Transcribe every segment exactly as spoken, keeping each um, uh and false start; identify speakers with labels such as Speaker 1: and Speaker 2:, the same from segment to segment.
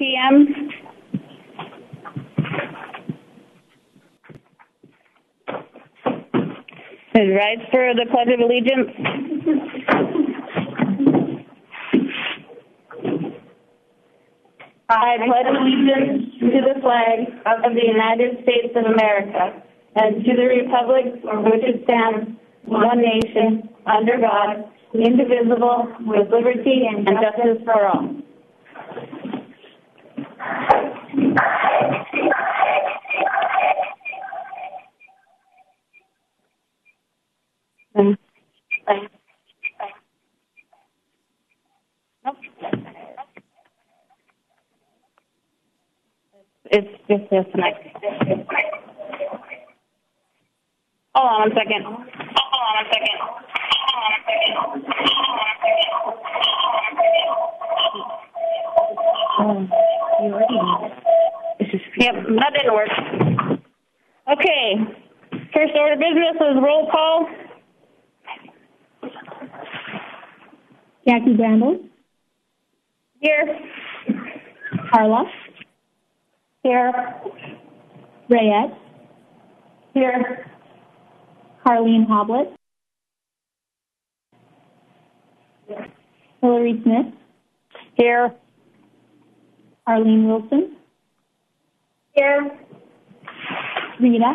Speaker 1: p m Please rise for the Pledge of Allegiance. I pledge allegiance to the flag of the United States of America and to the republic for which it stands, one nation, under God, indivisible, with liberty and justice for all. Um, nope. It's just this next. Hold on a second. Hold on a second. Hold on a second. Oh, you already know. This is yep, that didn't work. Okay. First order of business is roll call.
Speaker 2: Jackie Bramble.
Speaker 1: Here.
Speaker 2: Carla.
Speaker 1: Here.
Speaker 2: Reyes.
Speaker 1: Here.
Speaker 2: Carleen Hoblet. Hillary Smith.
Speaker 1: Here.
Speaker 2: Arlene Wilson.
Speaker 1: Here.
Speaker 2: Rita.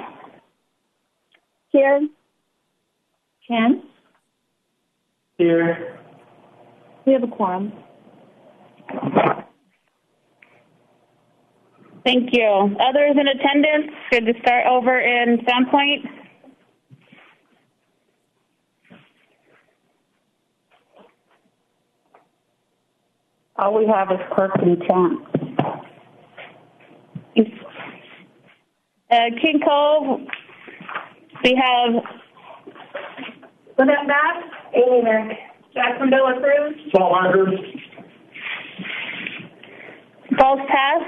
Speaker 1: Here.
Speaker 2: Chance.
Speaker 3: Here.
Speaker 2: We have a quorum.
Speaker 1: Thank you. Others in attendance? Good to start over in Sandpoint.
Speaker 4: All we have is Kirk and Chance.
Speaker 1: Uh, King Cove, we have Lynette Bass, Amy Merrick, Jacksonville approved,
Speaker 3: Salt Markers.
Speaker 1: Falls Pass,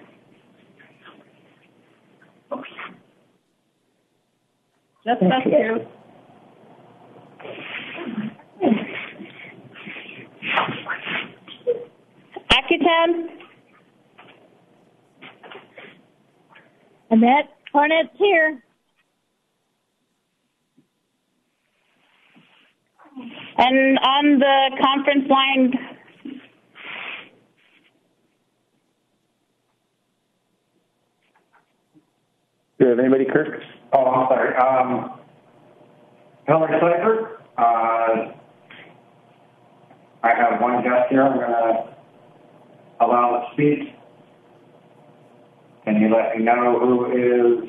Speaker 4: Just us two.
Speaker 1: Accutown,
Speaker 2: Annette Hornet's here.
Speaker 1: and on the conference line,
Speaker 3: Do you have anybody, Kirk?
Speaker 5: Oh, I'm sorry. Um, Hillary Seifert. Uh, I have one guest here. I'm going to allow to speak. Can you let me know who is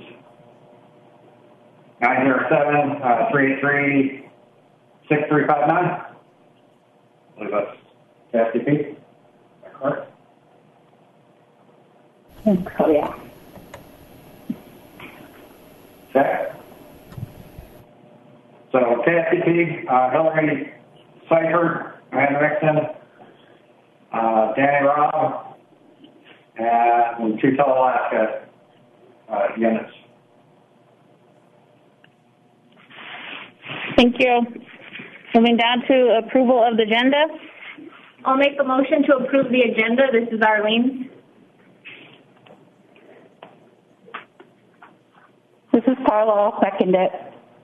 Speaker 5: nine zero seven, three eight three, six three five nine? I believe that's K S T P. Is that correct?
Speaker 4: Oh, yeah.
Speaker 5: Okay. So K S T P, uh, Hillary Seifert, Amanda Mixon, uh, Danny Robb, and two Alaska uh, units.
Speaker 1: thank you. Moving down to approval of the agenda.
Speaker 6: I'll make the motion to approve the agenda. This is Arlene.
Speaker 4: This is Carla. I'll second it.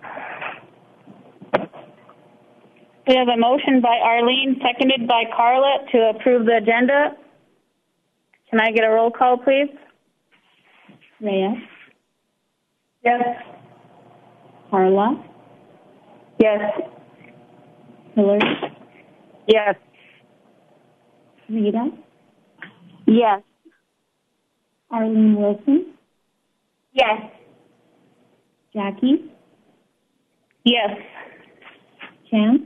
Speaker 1: We have a motion by Arlene, seconded by Carla to approve the agenda. Can I get a roll call, please?
Speaker 2: Reyes.
Speaker 1: Yes.
Speaker 2: Carla.
Speaker 1: Yes.
Speaker 2: Hillary.
Speaker 1: Yes.
Speaker 2: Rita.
Speaker 1: Yes.
Speaker 2: Arlene Wilson.
Speaker 6: Yes.
Speaker 2: Jackie.
Speaker 1: Yes.
Speaker 2: Chance.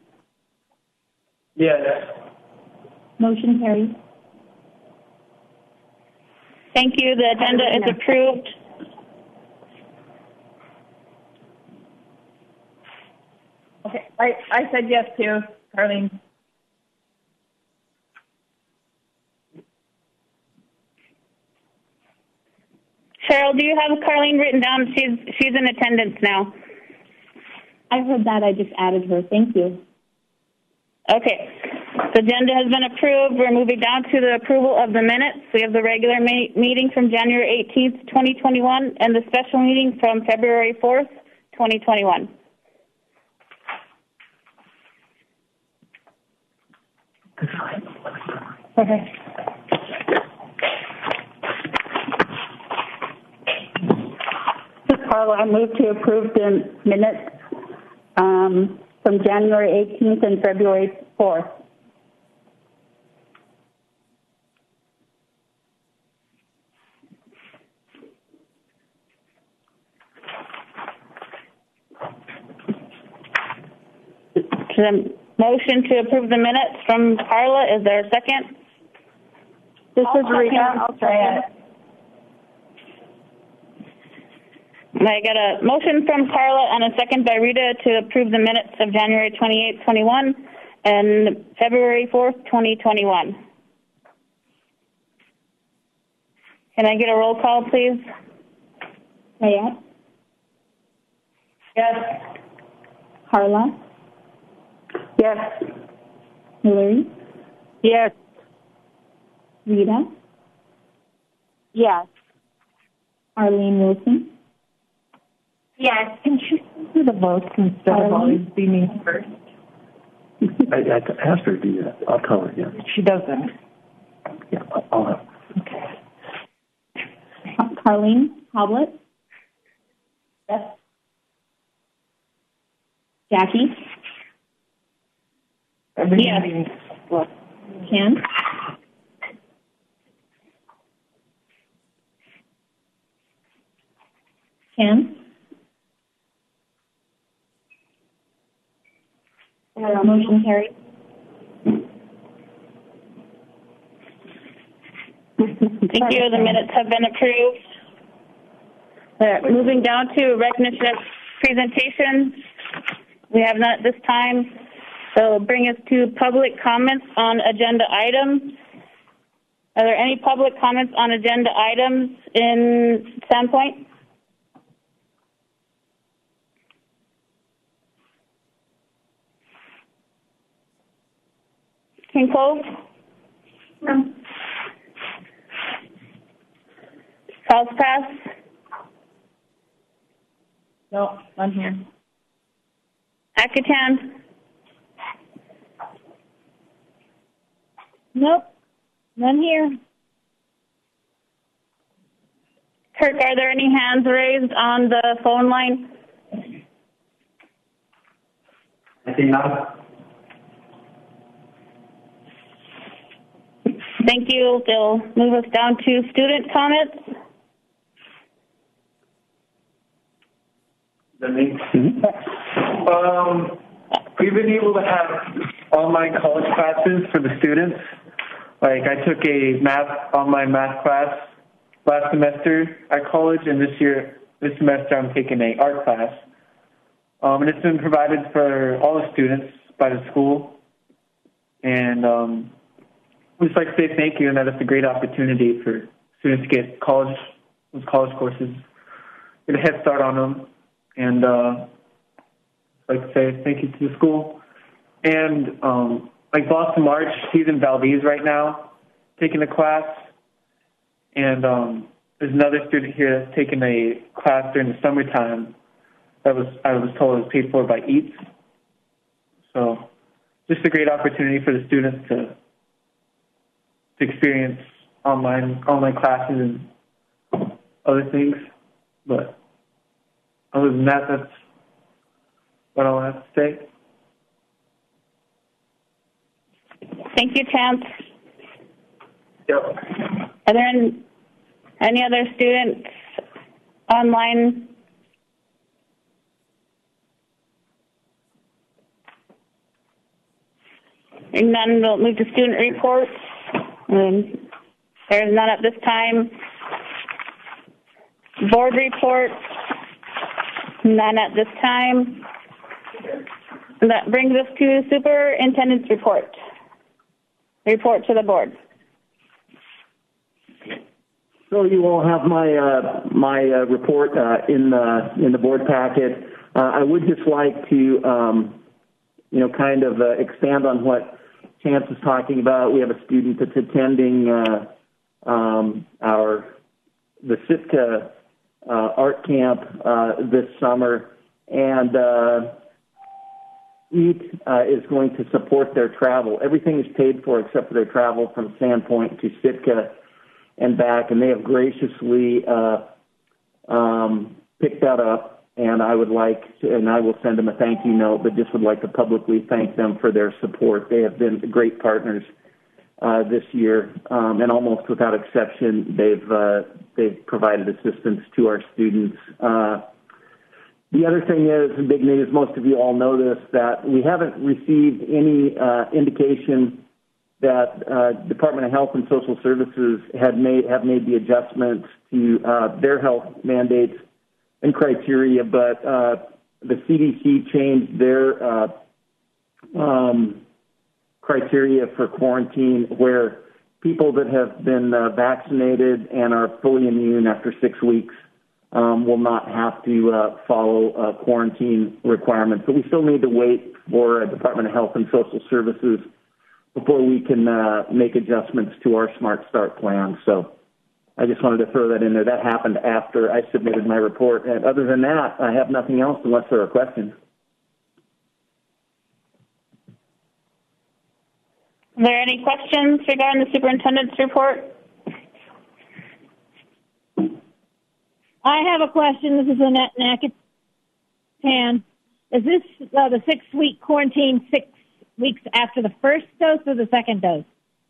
Speaker 3: Yes.
Speaker 2: Motion carries.
Speaker 1: Thank you. The agenda is approved.
Speaker 6: Okay, I, I said yes too, Arlene.
Speaker 1: Cheryl, do you have Carlene written down? She's she's in attendance now.
Speaker 2: I heard that. I just added her. Thank you.
Speaker 1: Okay. The agenda has been approved. We're moving down to the approval of the minutes. We have the regular ma- meeting from January eighteenth, twenty twenty-one, and the special meeting from February fourth, twenty twenty-one.
Speaker 4: Okay. Carla, I move to approve the minutes um, from January eighteenth and February fourth.
Speaker 1: The motion to approve the minutes from Carla, is there a second?
Speaker 4: This
Speaker 1: I'll
Speaker 4: is Rita.
Speaker 1: second.
Speaker 4: I'll try it.
Speaker 1: I got a motion from Carla and a second by Rita to approve the minutes of January twenty-eighth, twenty-one and February fourth, twenty twenty-one. Can I get a roll call, please?
Speaker 2: Fayette,
Speaker 1: Yes.
Speaker 2: Carla,
Speaker 4: Yes.
Speaker 2: Hillary,
Speaker 4: Yes.
Speaker 2: Rita,
Speaker 4: Yes.
Speaker 2: Arlene Wilson,
Speaker 6: Yes.
Speaker 7: Can she do the votes instead of always be me first?
Speaker 3: I, I asked her to do that. I'll tell her, yeah.
Speaker 7: She doesn't.
Speaker 3: Yeah, I'll- I'll have.
Speaker 7: Okay.
Speaker 2: Carlene Hoblet,
Speaker 4: Yes.
Speaker 2: Jackie,
Speaker 1: Yes.
Speaker 2: Ken, Ken, motion carried.
Speaker 1: Thank you. The minutes have been approved. Uh, moving down to recognition of presentations. We have none at this time. So bring us to public comments on agenda items. Are there any public comments on agenda items in Sandpoint? King Cove? No. South Pass?
Speaker 7: No, I'm here.
Speaker 1: Acatan?
Speaker 2: Nope, none here.
Speaker 1: Kirk, are there any hands raised on the phone line?
Speaker 5: I see none.
Speaker 1: Thank you. They'll move us down to student comments.
Speaker 8: Mm-hmm. Um, we've been able to have online college classes for the students. Like, I took a math online math class last semester at college, and this year, this semester, I'm taking a art class. Um, and it's been provided for all the students by the school. And um, we'd just like to say thank you, and that it's a great opportunity for students to get college, those college courses, get a head start on them. And uh, I'd like to say thank you to the school. And um, like Boston March, he's in Valdez right now, taking a class. And um, there's another student here that's taking a class during the summertime that was I was told was paid for by Eats. So just a great opportunity for the students to to experience online online classes and other things. But other than that, that's what I'll have to say.
Speaker 1: Thank you, Chance.
Speaker 8: Yep.
Speaker 1: Are there any, any other students online? And none, we'll move to student reports. Um, there's none at this time. Board reports, none at this time. And that brings us to superintendent's report. Report to the board.
Speaker 3: So you all have my uh, my uh, report uh, in the in the board packet. Uh, I would just like to um, you know kind of uh, expand on what Chance was talking about, we have a student that's attending uh, um, our the Sitka uh, art camp uh, this summer, and uh, E A T uh, is going to support their travel. Everything is paid for except for their travel from Sandpoint to Sitka and back, and they have graciously uh, um, picked that up. And I would like to, and I will send them a thank you note, but just would like to publicly thank them for their support. They have been great partners uh, this year, um, and almost without exception, they've uh, they've provided assistance to our students. Uh, the other thing is, and big news, most of you all know this, that we haven't received any uh, indication that uh, Department of Health and Social Services had made have made the adjustments to uh, their health mandates and criteria, but uh, the C D C changed their uh, um, criteria for quarantine, where people that have been uh, vaccinated and are fully immune after six weeks um, will not have to uh, follow uh, quarantine requirements. But we still need to wait for uh, Department of Health and Social Services before we can uh, make adjustments to our Smart Start plan. So I just wanted to throw that in there. That happened after I submitted my report. And other than that, I have nothing else unless there are questions.
Speaker 1: Are there any questions regarding the superintendent's report?
Speaker 2: I have a question. This is Annette Nacatan. Is this uh, the six-week quarantine six weeks after the first dose or the second dose?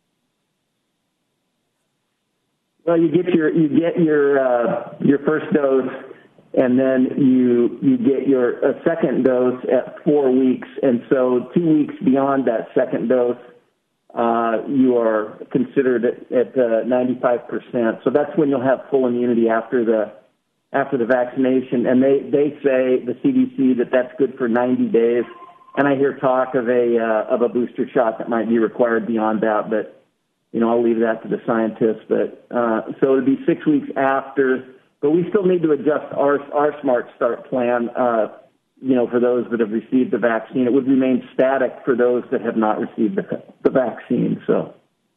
Speaker 3: Well, you get your you get your uh, your first dose, and then you you get your a second dose at four weeks, and so two weeks beyond that second dose, uh, you are considered at, at uh, ninety-five percent. So that's when you'll have full immunity after the after the vaccination, and they they say the C D C that that's good for ninety days, and I hear talk of a uh, of a booster shot that might be required beyond that, but you know, I'll leave that to the scientists. But uh, so it'll be six weeks after, but we still need to adjust our our Smart Start plan. Uh, you know, for those that have received the vaccine, it would remain static for those that have not received the, the vaccine. So,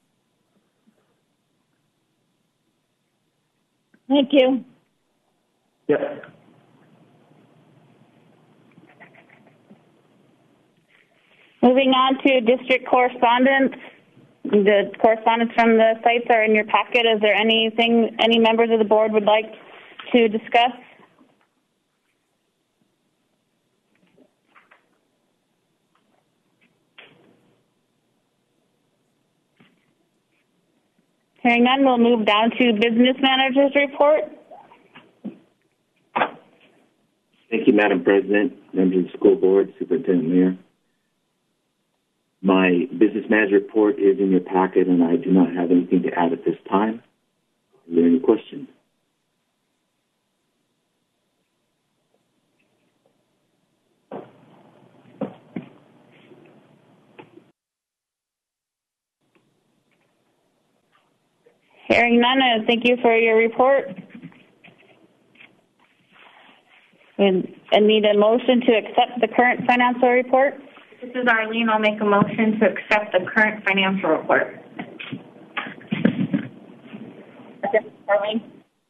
Speaker 2: Thank you.
Speaker 3: Yep.
Speaker 1: Moving on to district correspondence. The correspondence from the sites are in your packet. Is there anything any members of the board would like to discuss? Hearing none, we'll move down to business manager's report.
Speaker 9: Thank you, Madam President, members of the school board, Superintendent Lear. My business manager report is in your packet, and I do not have anything to add at this time. Are there any questions?
Speaker 1: Hearing none, uh, thank you for your report. And I need a motion to accept the current financial report.
Speaker 6: This is Arlene. I'll make a motion to accept the current financial report.
Speaker 2: Okay, Arlene.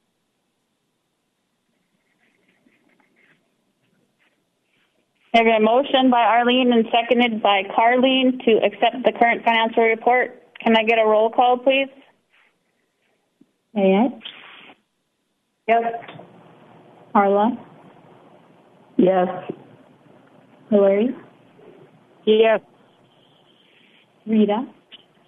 Speaker 1: I have a motion by Arlene and seconded by Carlene to accept the current financial report. Can I get a roll call, please?
Speaker 2: Ayette?
Speaker 1: Yes.
Speaker 2: Carla?
Speaker 4: Yes.
Speaker 2: Hillary?
Speaker 1: Yes.
Speaker 2: Rita?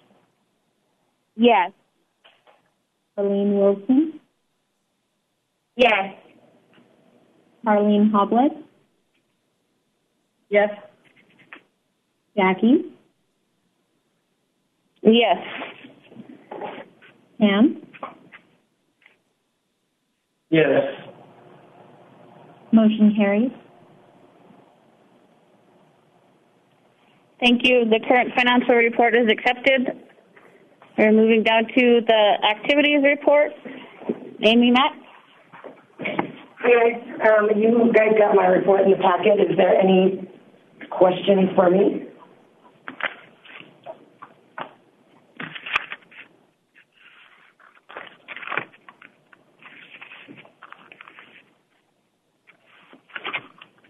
Speaker 1: Yes.
Speaker 2: Arlene Wilson?
Speaker 6: Yes.
Speaker 2: Arlene Hoblet?
Speaker 1: Yes.
Speaker 2: Jackie?
Speaker 1: Yes.
Speaker 2: Pam?
Speaker 8: Yes.
Speaker 2: Motion carries.
Speaker 1: Thank you. The current financial report is accepted. We're moving down to the activities report. Amy Mack?
Speaker 10: Hi, guys. Um, you guys got my report in the packet. Is there any questions for me?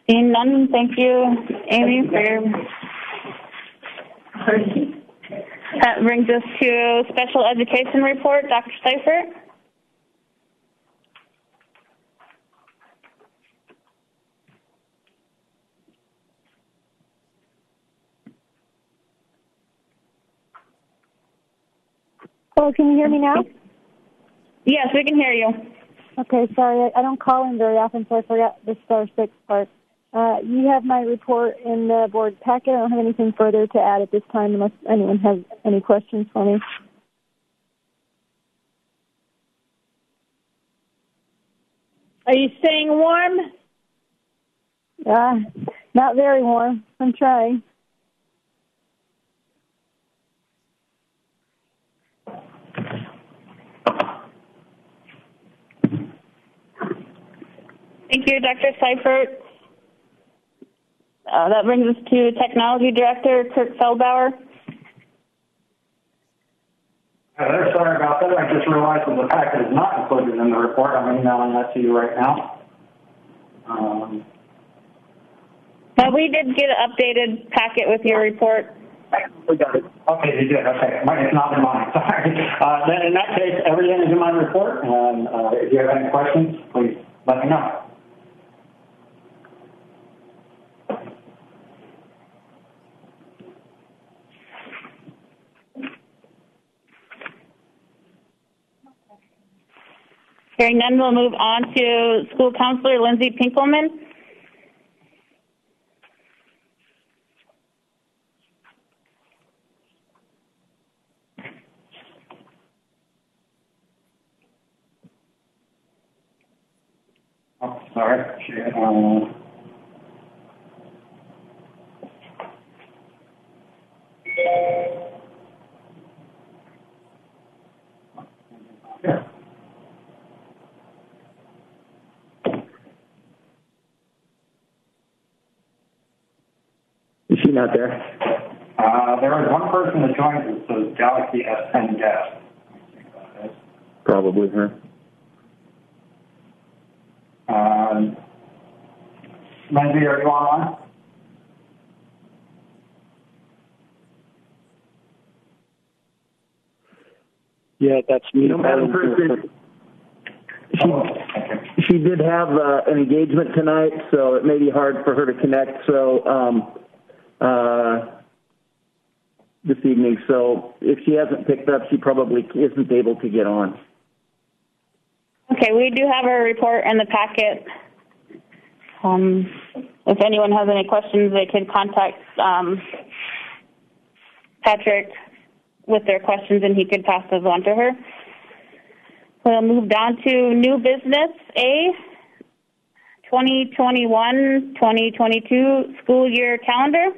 Speaker 1: Seeing none, thank you, Amy, for your... That brings us to special education report. Doctor Seifert.
Speaker 11: Hello, can you hear me now?
Speaker 1: Yes, we can hear you.
Speaker 11: Okay, sorry, I, I don't call in very often, so I forgot the star six part. Uh, you have my report in the board packet. I don't have anything further to add at this time unless anyone has any questions for me.
Speaker 2: Are you staying warm?
Speaker 11: Uh, not very warm. I'm trying.
Speaker 1: Thank you, Doctor Seifert. Uh, that brings us to Technology Director Kurt Feldbauer.
Speaker 5: Hi there, sorry about that. I just realized that the packet is not included in the report. I'm emailing that to you right now. Um,
Speaker 1: Now, we did get an updated packet with your report.
Speaker 5: We got it. Okay, you did. Okay, it's not in mine. Sorry. Uh, then in that case, everything is in my report. And uh, if you have any questions, please let me know.
Speaker 1: Hearing none, we'll move on to School Counselor Lindsay Pinkelman.
Speaker 5: Oh, sorry. She, um, yeah.
Speaker 3: Is she not there?
Speaker 5: Uh, there is one person that joined us, so Galaxy S ten guest.
Speaker 3: Probably her.
Speaker 5: Um, Lindsay, are you online?
Speaker 3: Yeah, that's me. You know, Madam President, she, she did have uh, an engagement tonight, so it may be hard for her to connect. So um, uh, this evening, so if she hasn't picked up, she probably isn't able to get on.
Speaker 1: Okay, we do have a report in the packet. Um, if anyone has any questions, they can contact um, Patrick with their questions, and he could pass those on to her. We'll move down to new business A, twenty twenty-one twenty twenty-two school year calendar.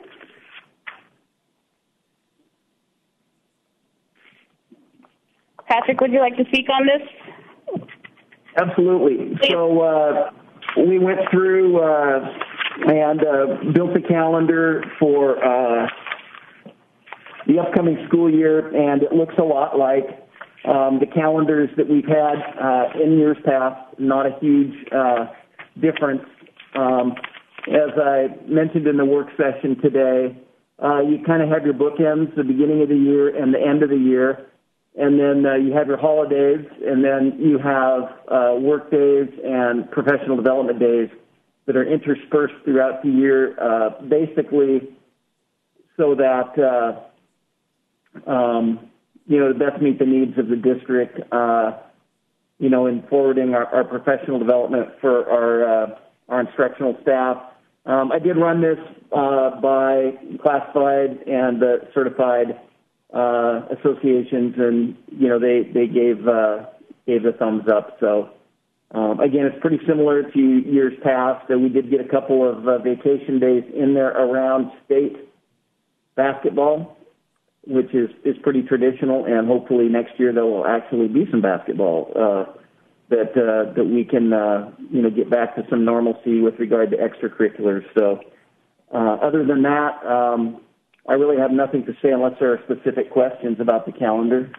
Speaker 1: Patrick, would you like to speak on this?
Speaker 3: Absolutely. So uh, we went through uh, and uh, built a calendar for uh, the upcoming school year, and it looks a lot like um, the calendars that we've had uh, in years past. Not a huge uh, difference. Um, as I mentioned in the work session today, uh, you kind of have your bookends, the beginning of the year and the end of the year. And then uh, you have your holidays, and then you have uh, work days and professional development days that are interspersed throughout the year, uh, basically so that, uh, um, you know, to best meet the needs of the district, uh, you know, in forwarding our, our professional development for our, uh, our instructional staff. Um, I did run this uh, by classified and uh, certified Uh, associations, and you know they they gave uh, gave the thumbs up. So um, again, it's pretty similar to years past. Uh, we did get a couple of uh, vacation days in there around state basketball, which is is pretty traditional, and hopefully next year there will actually be some basketball uh, that uh, that we can uh, you know get back to some normalcy with regard to extracurriculars. So uh, other than that. Um, I really have nothing to say unless there are specific questions about the calendar.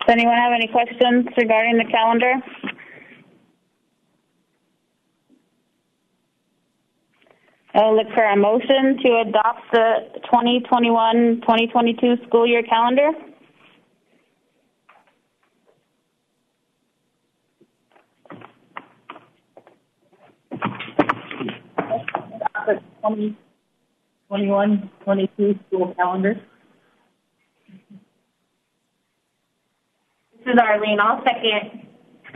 Speaker 1: Does anyone have any questions regarding the calendar? I'll look for a motion to adopt the twenty twenty-one twenty twenty-two school year calendar.
Speaker 7: The twenty twenty-one twenty-two school calendar.
Speaker 6: This is Arlene. I'll second.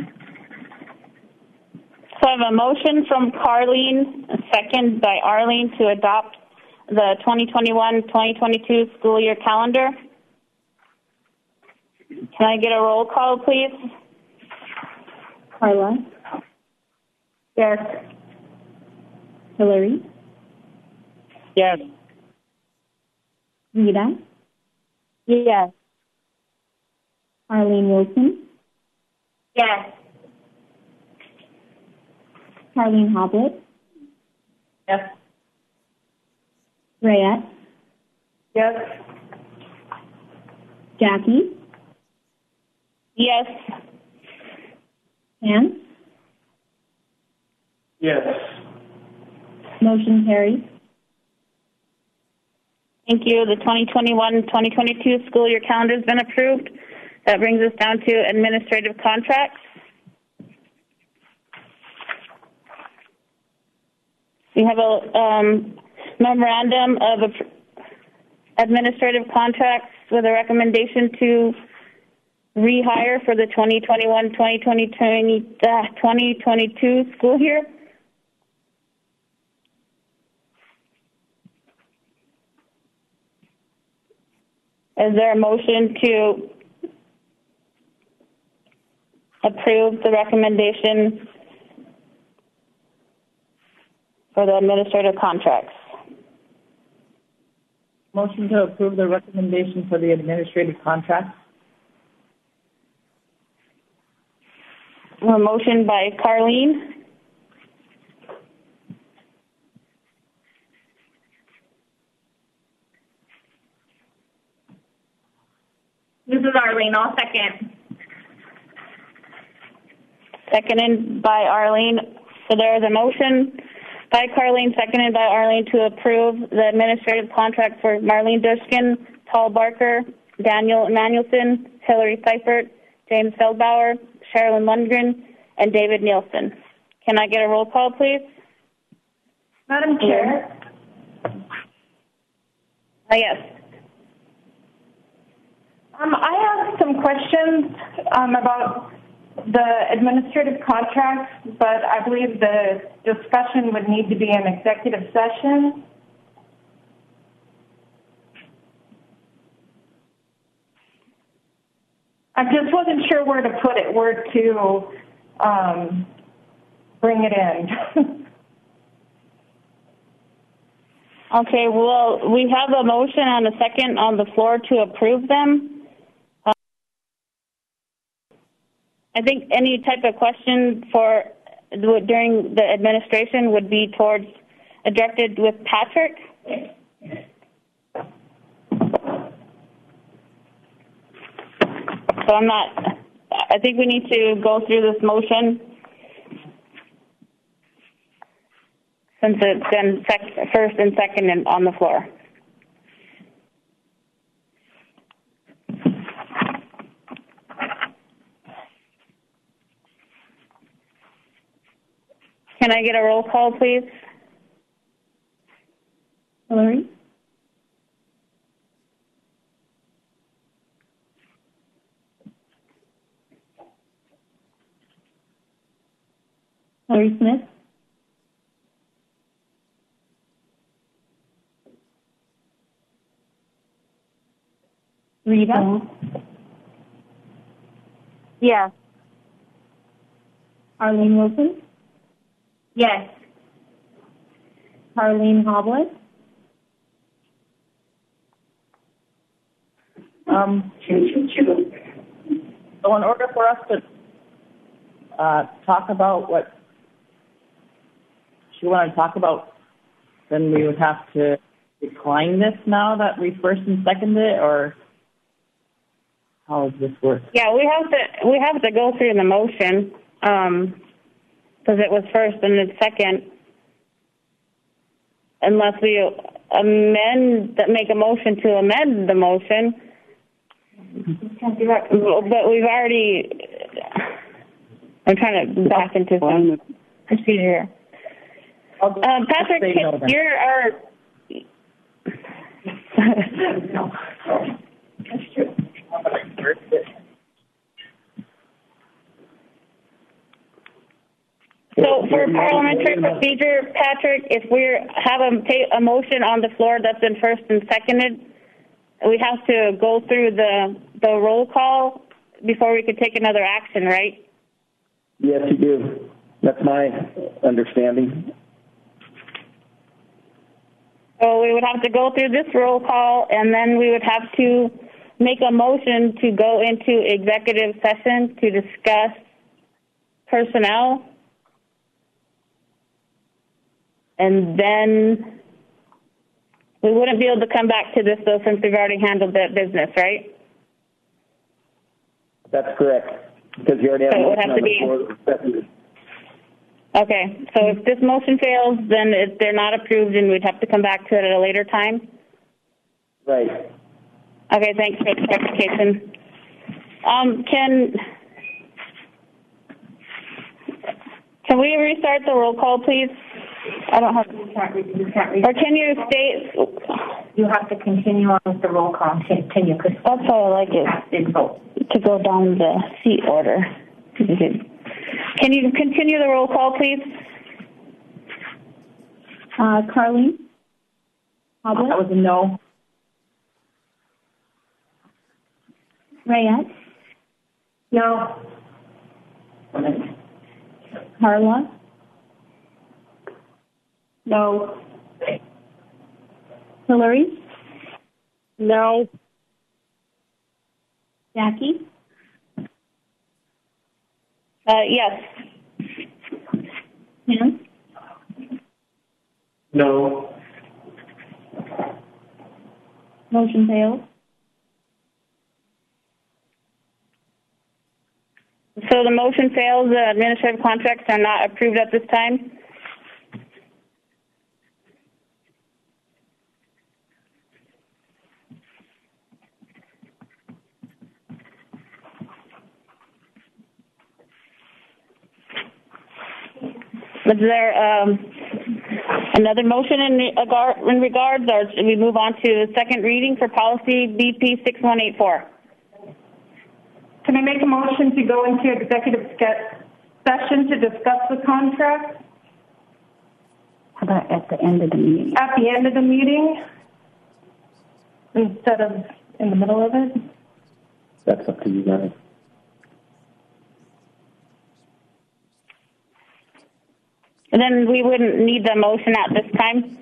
Speaker 1: So I have a motion from Carleen, a second by Arlene to adopt the twenty twenty-one twenty twenty-two school year calendar. Can I get a roll call, please?
Speaker 4: Carla?
Speaker 1: Yes.
Speaker 4: Hillary?
Speaker 7: Yes.
Speaker 4: Rita?
Speaker 11: Yes.
Speaker 4: Arlene Wilson?
Speaker 6: Yes.
Speaker 4: Carleen Hoblet?
Speaker 7: Yes.
Speaker 4: Rayette?
Speaker 10: Yes.
Speaker 4: Jackie?
Speaker 1: Yes.
Speaker 4: Ann?
Speaker 8: Yes.
Speaker 4: Motion carries.
Speaker 1: Thank you. The twenty twenty-one twenty twenty-two school year calendar has been approved. That brings us down to administrative contracts. We have a um, memorandum of administrative contracts with a recommendation to rehire for the twenty twenty-one twenty twenty-two school year. Is there a motion to approve the recommendation for the administrative contracts?
Speaker 7: Motion to approve the recommendation for the administrative contract.
Speaker 1: A motion by Carleen.
Speaker 6: This is Arlene. I'll second.
Speaker 1: Seconded by Arlene. So there is a motion by Carleen, seconded by Arlene, to approve the administrative contract for Marlene Dushkin, Paul Barker, Daniel Emanuelson, Hillary Seifert, James Feldbauer, Sherilyn Lundgren, and David Nielsen. Can I get a roll call, please?
Speaker 10: Madam Chair?
Speaker 1: Uh, yes.
Speaker 10: Um, I have some questions um, about the administrative contracts, but I believe the discussion would need to be an executive session. I just wasn't sure where to put it, where to um, bring it in.
Speaker 1: Okay, well, we have a motion and a second on the floor to approve them. Uh, I think any type of question for during the administration would be towards uh, directed with Patrick. So I'm not, I think we need to go through this motion since it's been sec- first and second and on the floor. Can I get a roll call, please?
Speaker 4: Hillary? Hillary Smith? Rita?
Speaker 11: Yes.
Speaker 4: Arlene Wilson?
Speaker 6: Yes.
Speaker 4: Carleen Hoblet?
Speaker 7: Um, so in order for us to uh, talk about what you want to talk about, then we would have to decline this now that we first and seconded it, or
Speaker 12: how does this work?
Speaker 1: Yeah, we have to, we have to go through the motion, um, because it was first and then second. Unless we amend, make a motion to amend the motion. Can't do that. But we've already, I'm trying to back into some procedure here. Um, Patrick, you're our,
Speaker 12: That's true.
Speaker 1: So for parliamentary procedure, Patrick, if we have a, ta- a motion on the floor that's been first and seconded, we have to go through the the roll call before we could take another action, right?
Speaker 3: Yes, you do. That's my understanding.
Speaker 1: So we would have to go through this roll call, and then we would have to make a motion to go into executive session to discuss personnel. And then we wouldn't be able to come back to this, though, since we've already handled that business, right?
Speaker 3: That's correct, because you already have
Speaker 1: So
Speaker 3: a
Speaker 1: it would
Speaker 3: motion
Speaker 1: have
Speaker 3: on
Speaker 1: to
Speaker 3: the
Speaker 1: be-
Speaker 3: floor that was seconded.
Speaker 1: Okay, so if this motion fails, then it, they're not approved, and we'd have to come back to it at a later time?
Speaker 3: Right.
Speaker 1: Okay, thanks for the clarification. Um, can, can we restart the roll call, please? I don't have,
Speaker 6: You can't, re- you can't. re-
Speaker 1: or can you state,
Speaker 6: You have to continue on with the roll call and continue, because
Speaker 1: that's how I like it,
Speaker 6: did vote.
Speaker 1: to go down the seat order. Can you continue the roll call, please?
Speaker 4: Uh, Carlene? Hoblet?
Speaker 6: That was a no.
Speaker 4: Reyes?
Speaker 6: No.
Speaker 4: Carla?
Speaker 1: No.
Speaker 4: Hillary?
Speaker 2: No.
Speaker 4: Jackie?
Speaker 1: Uh, yes.
Speaker 4: Pam?
Speaker 8: No.
Speaker 4: Motion fails.
Speaker 1: So the motion fails, the administrative contracts are not approved at this time? Is there um, another motion in, regard, in regards, or should we move on to the second reading for policy B P six one eight four?
Speaker 10: Can I make a motion to go into executive ske- session to discuss the contract
Speaker 4: How about at the end of the meeting?
Speaker 10: at the end of the meeting instead of in the middle of it?
Speaker 3: That's up to you guys.
Speaker 1: And then we wouldn't need the motion at this time?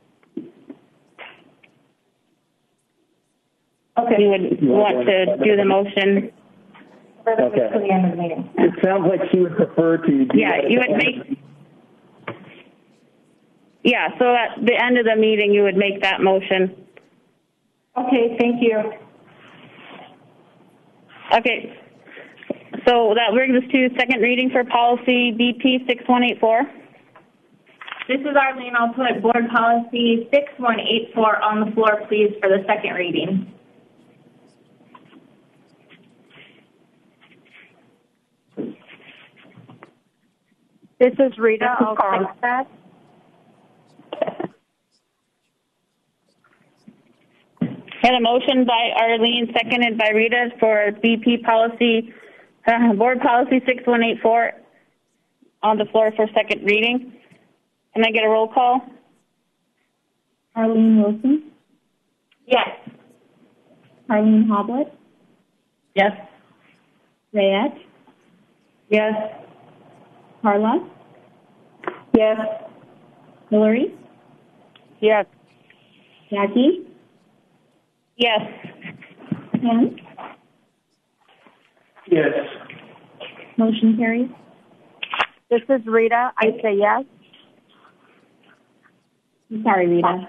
Speaker 10: Okay.
Speaker 1: We would want to do the motion.
Speaker 3: Okay.
Speaker 10: To the end of the meeting.
Speaker 3: It sounds like she would prefer to do
Speaker 1: Yeah,
Speaker 3: that at
Speaker 1: you
Speaker 3: the
Speaker 1: would
Speaker 3: end.
Speaker 1: make, yeah, so at the end of the meeting, you would make that motion.
Speaker 10: Okay, thank you.
Speaker 1: Okay, so that brings us to second reading for policy B P six one eight four.
Speaker 6: This is Arlene. I'll put board policy six one eight four on the floor, please, for the second reading.
Speaker 11: This is Rita. I'll take that.
Speaker 1: Had a motion by Arlene, seconded by Rita for B P policy, uh, board policy six one eight four on the floor for second reading. Can I get a roll call?
Speaker 4: Arlene Wilson?
Speaker 6: Yes.
Speaker 4: Arlene Hoblet?
Speaker 1: Yes.
Speaker 4: Reyes?
Speaker 1: Yes.
Speaker 4: Carla?
Speaker 1: Yes.
Speaker 4: Hillary?
Speaker 2: Yes.
Speaker 4: Jackie?
Speaker 1: Yes.
Speaker 4: Pam?
Speaker 8: Yes.
Speaker 4: Motion carries.
Speaker 11: This is Rita. I say yes.
Speaker 4: I'm sorry, Rita.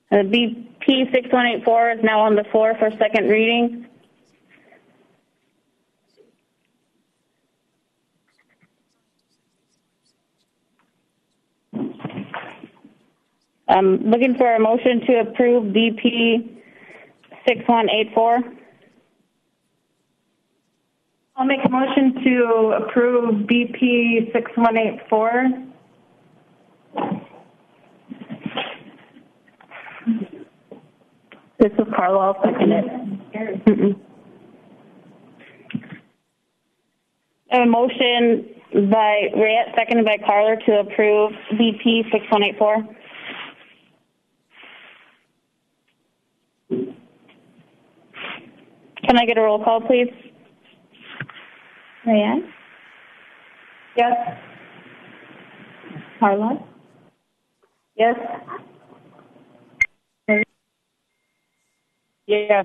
Speaker 1: Uh, B P six one eight four is now on the floor for second reading. I'm looking for a motion to approve B P six one eight four.
Speaker 10: I'll make a motion to approve B P six one eight four.
Speaker 4: This is Carla. I'll second it.
Speaker 1: Mm-mm. A motion by Rayette, seconded by Carla, to approve B P six one eight four. Can I get a roll call, please?
Speaker 11: Rayette?
Speaker 10: Yes.
Speaker 11: Carla?
Speaker 4: Yes.
Speaker 10: Yes.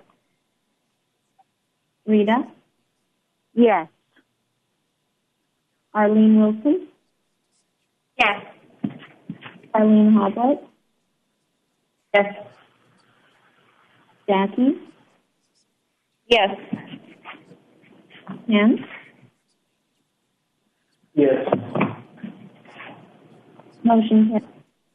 Speaker 11: Rita?
Speaker 4: Yes.
Speaker 11: Arlene Wilson?
Speaker 6: Yes.
Speaker 11: Arlene Hobart?
Speaker 10: Yes.
Speaker 11: Jackie?
Speaker 1: Yes.
Speaker 11: Pam?
Speaker 3: Yes.
Speaker 11: Motion carries.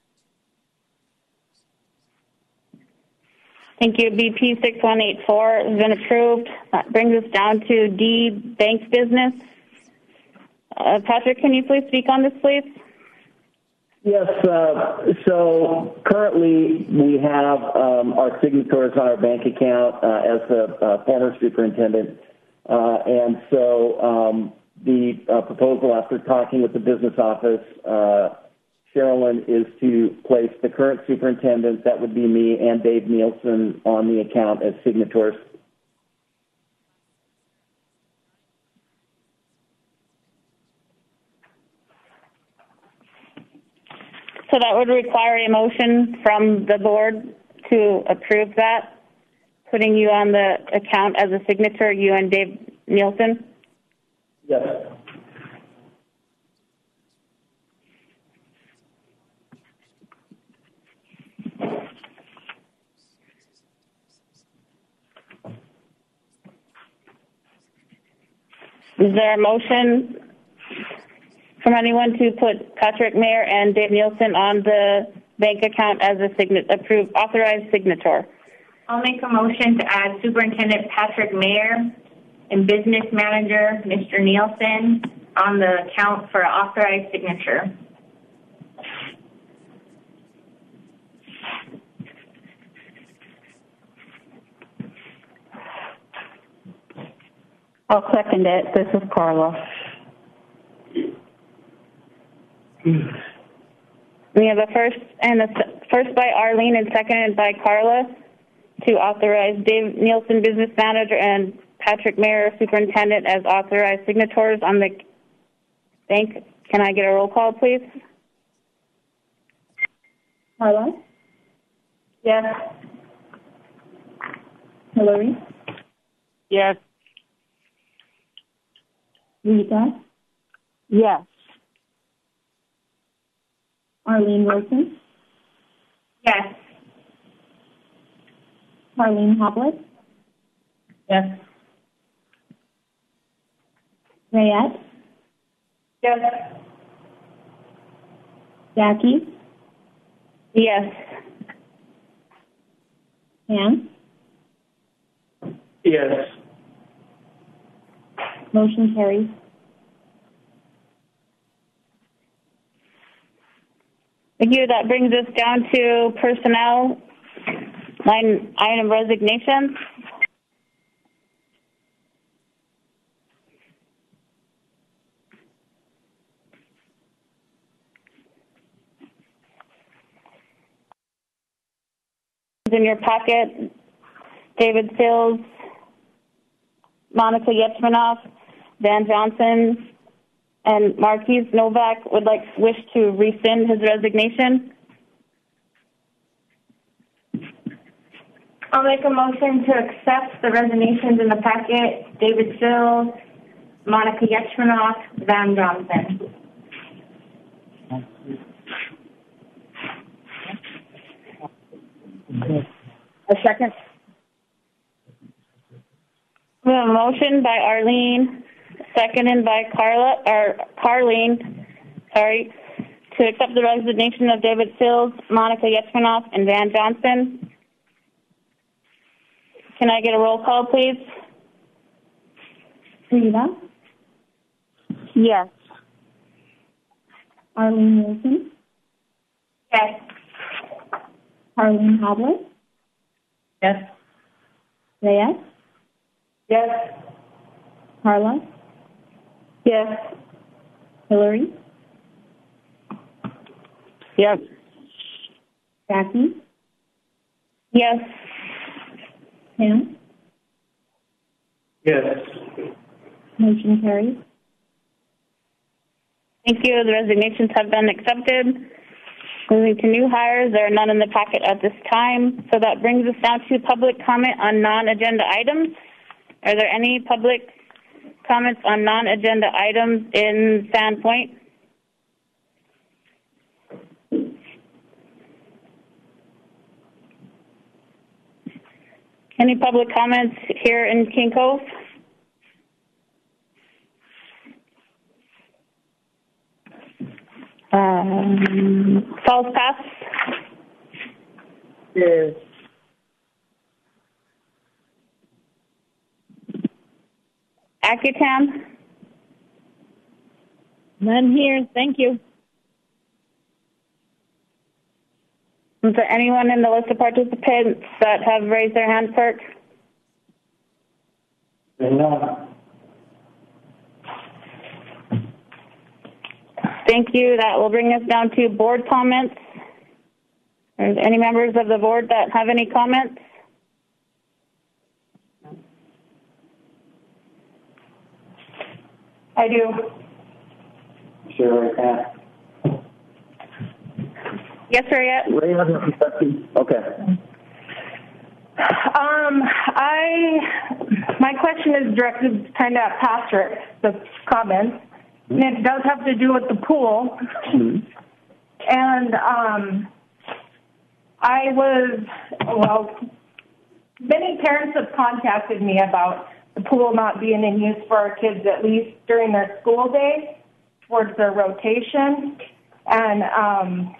Speaker 1: Thank you. B P six one eight four has been approved. That brings us down to D, bank business. Uh, Patrick, can you please speak on this, please?
Speaker 3: Yes, uh, so currently we have um, our signatories on our bank account uh, as the uh, former superintendent. Uh, and so um, the uh, proposal, after talking with the business office, uh, Sherilyn, is to place the current superintendent, that would be me, and Dave Nielsen on the account as signatories.
Speaker 1: So that would require a motion from the board to approve that, putting you on the account as a signature, you and Dave Nielsen?
Speaker 3: Yes.
Speaker 1: Is there a motion from anyone to put Patrick Mayer and Dave Nielsen on the bank account as a sign- approved authorized signator?
Speaker 6: I'll make a motion to add Superintendent Patrick Mayer and Business Manager Mister Nielsen on the account for authorized signature.
Speaker 4: I'll second it. This is Carla.
Speaker 1: We have a first and a first by Arlene and seconded by Carla to authorize Dave Nielsen, Business Manager, and Patrick Mayer, Superintendent, as authorized signatories on the bank. Can I get a roll call, please?
Speaker 11: Carla?
Speaker 10: Yes.
Speaker 11: Hillary?
Speaker 10: Yes.
Speaker 11: Rita?
Speaker 4: Yes.
Speaker 11: Arlene Wilson?
Speaker 6: Yes.
Speaker 11: Arlene Hoblet?
Speaker 10: Yes.
Speaker 11: Rayette?
Speaker 10: Yes.
Speaker 11: Jackie?
Speaker 1: Yes.
Speaker 11: Pam?
Speaker 8: Yes.
Speaker 11: Motion carries.
Speaker 1: Thank you. That brings us down to personnel, line item resignations. In your packet, David Sills, Monica Yetchmanoff, Van Johnson, and Marquise Novak would like wish to rescind his resignation.
Speaker 6: I'll make a motion to accept the resignations in the packet. David Sills, Monica Yetchmanoff, Van Johnson.
Speaker 4: A second.
Speaker 1: We have a motion by Arlene, seconded by Carla, or Carlene, sorry, to accept the resignation of David Sills, Monica Yetchmanoff, and Van Johnson. Can I get a roll call, please?
Speaker 4: Rita?
Speaker 11: Yes.
Speaker 4: Arlene Wilson?
Speaker 6: Yes.
Speaker 4: Arlene Hoblet?
Speaker 10: Yes.
Speaker 4: Reyes?
Speaker 10: Yes.
Speaker 4: Carla?
Speaker 11: Yes.
Speaker 4: Hillary?
Speaker 3: Yes.
Speaker 4: Jackie?
Speaker 1: Yes.
Speaker 4: Pam?
Speaker 8: Yes.
Speaker 4: Motion carries.
Speaker 1: Thank you. The resignations have been accepted. Moving to new hires, there are none in the packet at this time. So that brings us down to public comment on non-agenda items. Are there any public comments on non-agenda items in Sandpoint? Any public comments here in King Cove? Um, Falls Pass?
Speaker 10: Yes.
Speaker 1: Accutam?
Speaker 2: None here. Thank you.
Speaker 1: Is there anyone in the list of participants that have raised their hand, clerk?
Speaker 8: No.
Speaker 1: Thank you. That will bring us down to board comments. Are there any members of the board that have any comments?
Speaker 10: I do.
Speaker 3: Sure, I can.
Speaker 1: Yes, sir, yet?
Speaker 3: Ray has a question. Okay.
Speaker 10: Um, I, my question is directed kind of at Patrick, the comments, and it does have to do with the pool.
Speaker 3: Mm-hmm.
Speaker 10: And um, I was, well, many parents have contacted me about the pool not being in use for our kids, at least during their school day, towards their rotation. And um,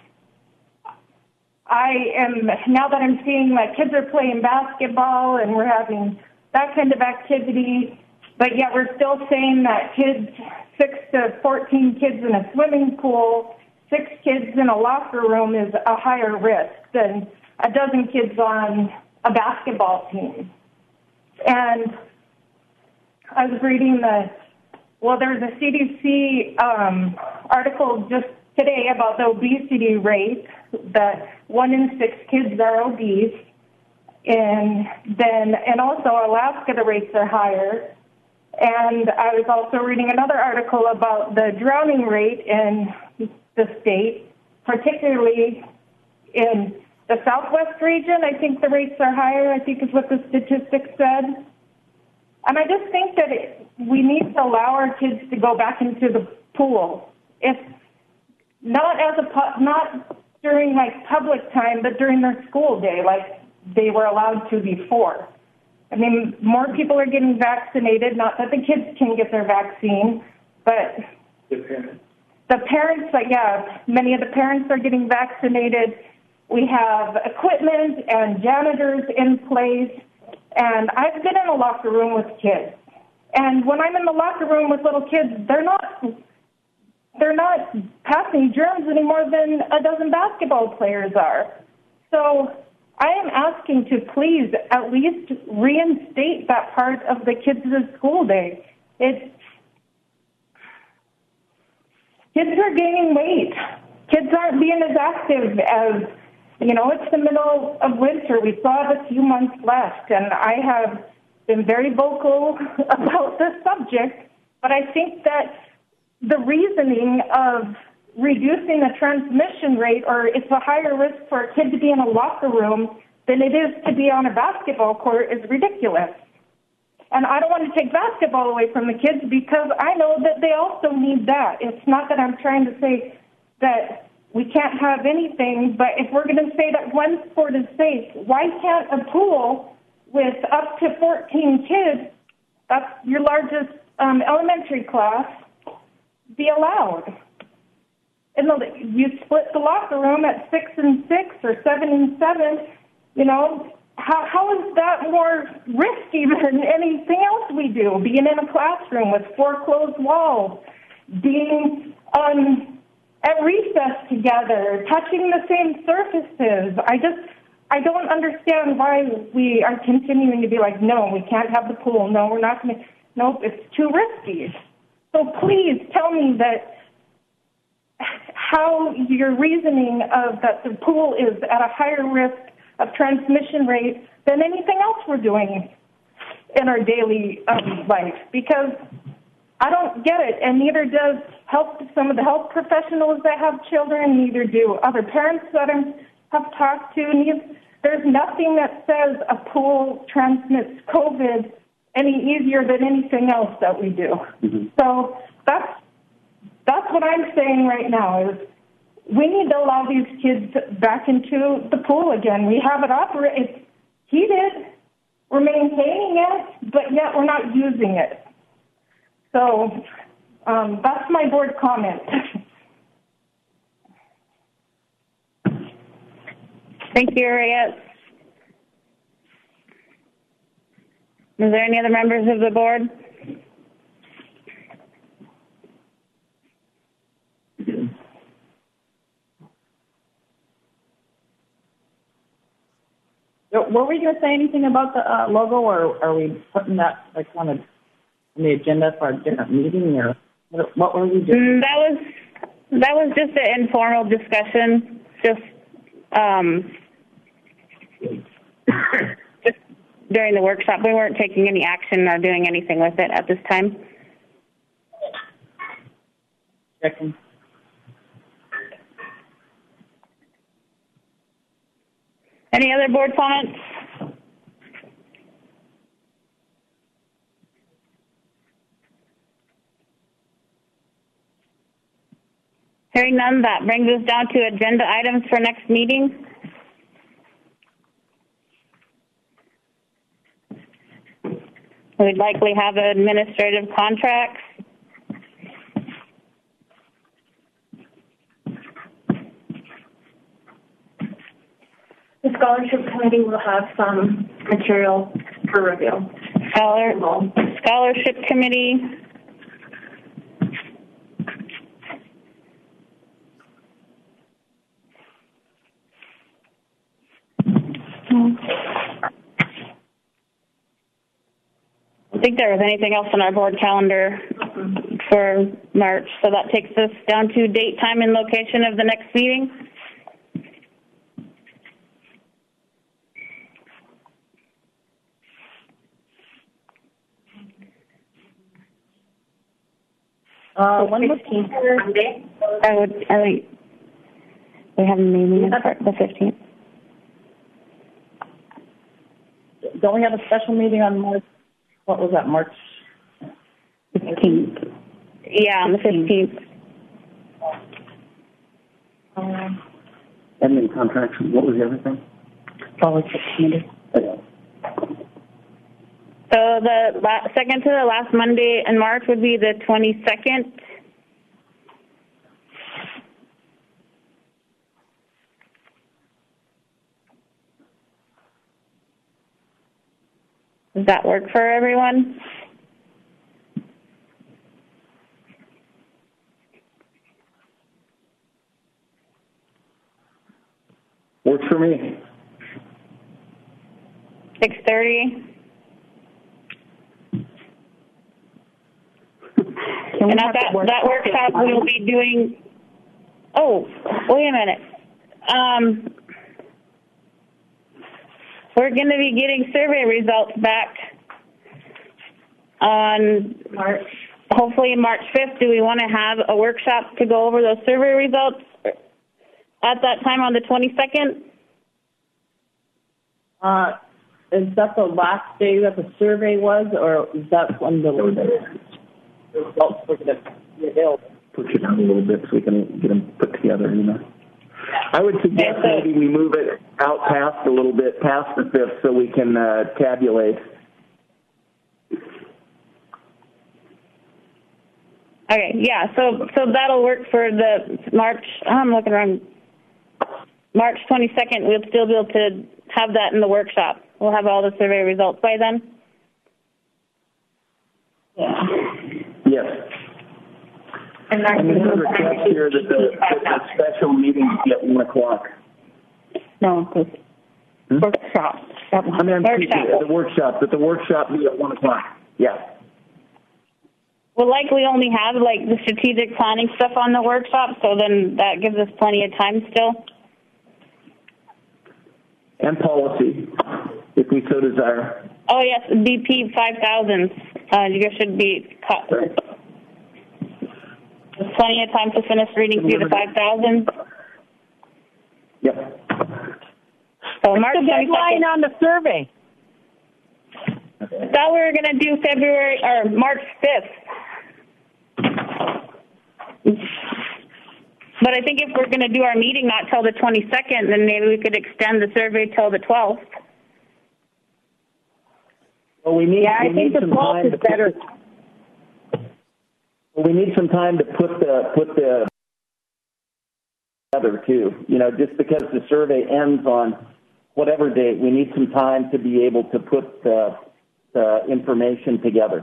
Speaker 10: I am, now that I'm seeing my kids are playing basketball and we're having that kind of activity, but yet we're still saying that kids, six to fourteen kids in a swimming pool, six kids in a locker room is a higher risk than a dozen kids on a basketball team. And I was reading the, well, there's a C D C um, article just today about the obesity rate, that one in six kids are obese, and then, and also Alaska, the rates are higher. And I was also reading another article about the drowning rate in the state, particularly in the Southwest region. I think the rates are higher, I think is what the statistics said. And I just think that it, we need to allow our kids to go back into the pool, if not as a not during like public time, but during their school day, like they were allowed to before. I mean, more people are getting vaccinated. Not that the kids can get their vaccine, but
Speaker 8: The parents.
Speaker 10: the parents, like yeah, many of the parents are getting vaccinated. We have equipment and janitors in place. And I've been in a locker room with kids. And when I'm in the locker room with little kids, they're not they're not passing germs any more than a dozen basketball players are. So I am asking to please at least reinstate that part of the kids' school day. It's kids are gaining weight. Kids aren't being as active as, you know, it's the middle of winter. We still have a few months left, and I have been very vocal about this subject, but I think that the reasoning of reducing the transmission rate, or it's a higher risk for a kid to be in a locker room than it is to be on a basketball court, is ridiculous. And I don't want to take basketball away from the kids because I know that they also need that. It's not that I'm trying to say that we can't have anything, but if we're going to say that one sport is safe, why can't a pool with up to fourteen kids, that's your largest um, elementary class, be allowed? And you split the locker room at six and six or seven and seven, you know, how how is that more risky than anything else we do? Being in a classroom with four closed walls, being um, at recess together, touching the same surfaces. I just, I don't understand why we are continuing to be like, no, we can't have the pool. No, we're not going to. Nope, it's too risky. So please tell me that how your reasoning of that the pool is at a higher risk of transmission rate than anything else we're doing in our daily um, life, because I don't get it, and neither does health, some of the health professionals that have children, neither do other parents that I have talked to. Neither, there's nothing that says a pool transmits COVID any easier than anything else that we do. Mm-hmm. So that's that's what I'm saying right now is we need to allow these kids back into the pool again. We have it operate. It's heated. We're maintaining it, but yet we're not using it. So um, that's my board comment.
Speaker 1: Thank you, Ariette. Is there any other members of the board?
Speaker 7: Were we going to say anything about the uh, logo, or are we putting that like on, a, on the agenda for a different meeting, or what, what were we doing?
Speaker 1: Mm, that was that was just an informal discussion, just um, just during the workshop. We weren't taking any action or doing anything with it at this time.
Speaker 7: Checking.
Speaker 1: Any other board comments? Hearing none, that brings us down to agenda items for next meeting. We'd likely have administrative contracts.
Speaker 6: The scholarship committee will have some material for review.
Speaker 1: Scholar, scholarship committee. I think there was anything else on our board calendar for March, so that takes us down to date, time, and location of the next meeting.
Speaker 7: Uh, when was Monday?
Speaker 1: I would, I would, we have a meeting on the fifteenth.
Speaker 7: Don't we have a special meeting on March, what was that, March
Speaker 1: fifteenth? Yeah, on the fifteenth.
Speaker 3: Um, Admin contracts, what was the other thing?
Speaker 7: Scholarship committee.
Speaker 1: So the la- second to the last Monday in March would be the twenty-second. Does that work for everyone?
Speaker 3: Works for me.
Speaker 1: six thirty. And at that, that workshop, we'll be doing, oh, wait a minute. Um, we're going to be getting survey results back on March, hopefully March fifth. Do we want to have a workshop to go over those survey results at that time on the twenty-second?
Speaker 7: Uh, is that the last day that the survey was, or is that when the results were going to be available?
Speaker 3: Push it down a little bit so we can get them put together, you know. I would suggest maybe we move it out past a little bit, past the fifth, so we can uh, tabulate.
Speaker 1: Okay, yeah, so so that'll work for the March, I'm looking around, March twenty-second, we'll still be able to have that in the workshop. We'll have all the survey results by then?
Speaker 3: Yeah. Yes.
Speaker 10: And I
Speaker 3: And there's a request here that the, that the special meeting be at one o'clock.
Speaker 4: No, the
Speaker 3: Hmm?
Speaker 4: workshop. That one.
Speaker 3: I mean, I'm
Speaker 1: Workshop.
Speaker 3: speaking, the workshop, that the workshop be at one o'clock. Yeah.
Speaker 1: We'll likely only have like the strategic planning stuff on the workshop, so then that gives us plenty of time still.
Speaker 3: And policy, if we so desire.
Speaker 1: Oh yes, B P five thousand, uh, you guys should be caught.
Speaker 3: Right.
Speaker 1: There's plenty of time to finish reading through the five thousand.
Speaker 3: Yep.
Speaker 1: So March
Speaker 7: the deadline
Speaker 1: twenty-second.
Speaker 7: on the survey?
Speaker 1: Thought we were gonna do February, or March fifth. But I think if we're gonna do our meeting not till the twenty-second, then maybe we could extend the survey till the twelfth.
Speaker 3: Well, we need,
Speaker 7: Yeah, I
Speaker 3: we
Speaker 7: think
Speaker 3: need
Speaker 7: the
Speaker 3: some
Speaker 7: twelfth
Speaker 3: time
Speaker 7: is
Speaker 3: to put-
Speaker 7: better.
Speaker 3: Well, we need some time to put the, put the together too. You know, just because the survey ends on whatever date, we need some time to be able to put the, the information together.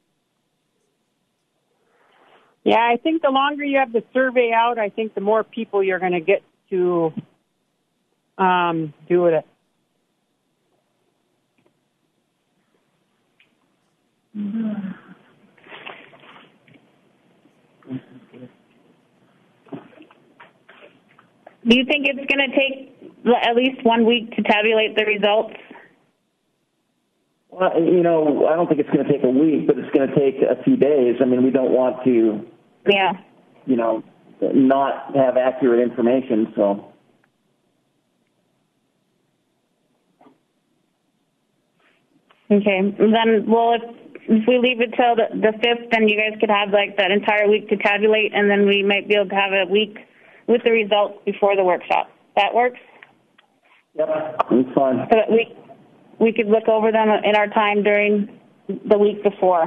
Speaker 7: Yeah, I think the longer you have the survey out, I think the more people you're going to get to um, do it.
Speaker 1: Mm-hmm. Do you think it's gonna take at least one week to tabulate the results?
Speaker 3: Well, you know, I don't think it's going to take a week, but it's going to take a few days. I mean, we don't want to,
Speaker 1: Yeah.
Speaker 3: you know, not have accurate information, so.
Speaker 1: Okay, then, well, if, if we leave it till the, the fifth, then you guys could have like that entire week to tabulate, and then we might be able to have a week with the results before the workshop. That works?
Speaker 3: Yep, it's fine.
Speaker 1: So that we, we could look over them in our time during the week before.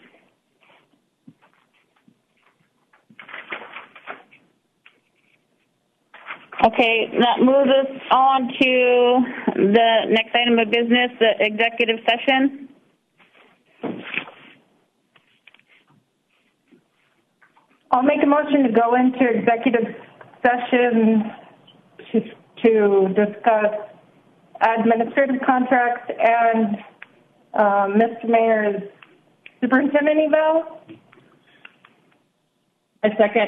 Speaker 1: Okay, that moves us on to the next item of business, the executive session.
Speaker 10: I'll make a motion to go into executive session to, to discuss administrative contracts and uh, Mister Mayor's superintendent eval.
Speaker 7: A second.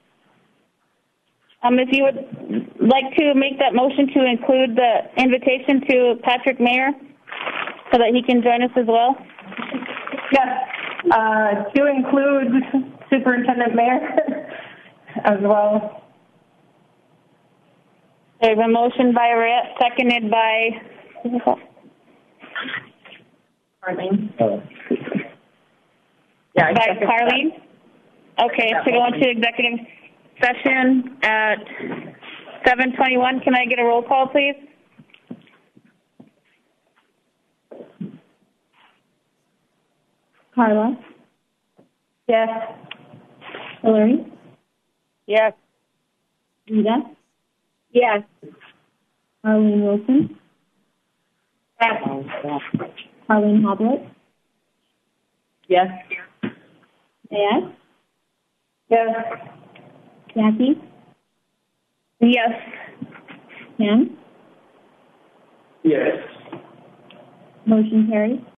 Speaker 1: Um, if you would like to make that motion to include the invitation to Patrick Mayer so that he can join us as well.
Speaker 10: Yes, uh, to include Superintendent Mayer as well.
Speaker 1: There's a motion by Rhett, seconded by
Speaker 10: Arlene.
Speaker 7: Yeah, I
Speaker 1: by
Speaker 7: second
Speaker 1: Carlene. Okay, so go into executive session at seven twenty-one. Can I get a roll call, please?
Speaker 11: Carla?
Speaker 10: Yes.
Speaker 11: Hillary?
Speaker 7: Yes.
Speaker 11: Rita?
Speaker 7: Yes.
Speaker 11: Arlene Wilson?
Speaker 10: Yes.
Speaker 11: Arlene Hoblet?
Speaker 7: Yes.
Speaker 11: Yes?
Speaker 10: Yes.
Speaker 11: Jackie?
Speaker 1: Yes.
Speaker 11: Pam?
Speaker 3: Yes.
Speaker 11: Motion carries.